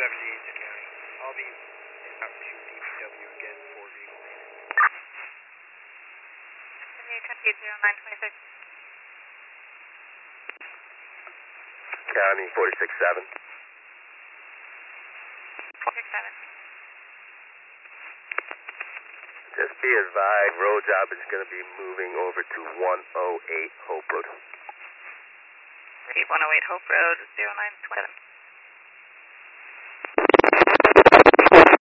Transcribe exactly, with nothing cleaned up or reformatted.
seventy-eighth County. I'll be out to D P W again for vehicle maintenance. seventy-eight County zero nine twenty-six. County forty-six seven. forty-six seven. Just be advised, road job is going to be moving over to one oh eight Hope Road. one oh eight Hope Road, zero nine twenty-seven.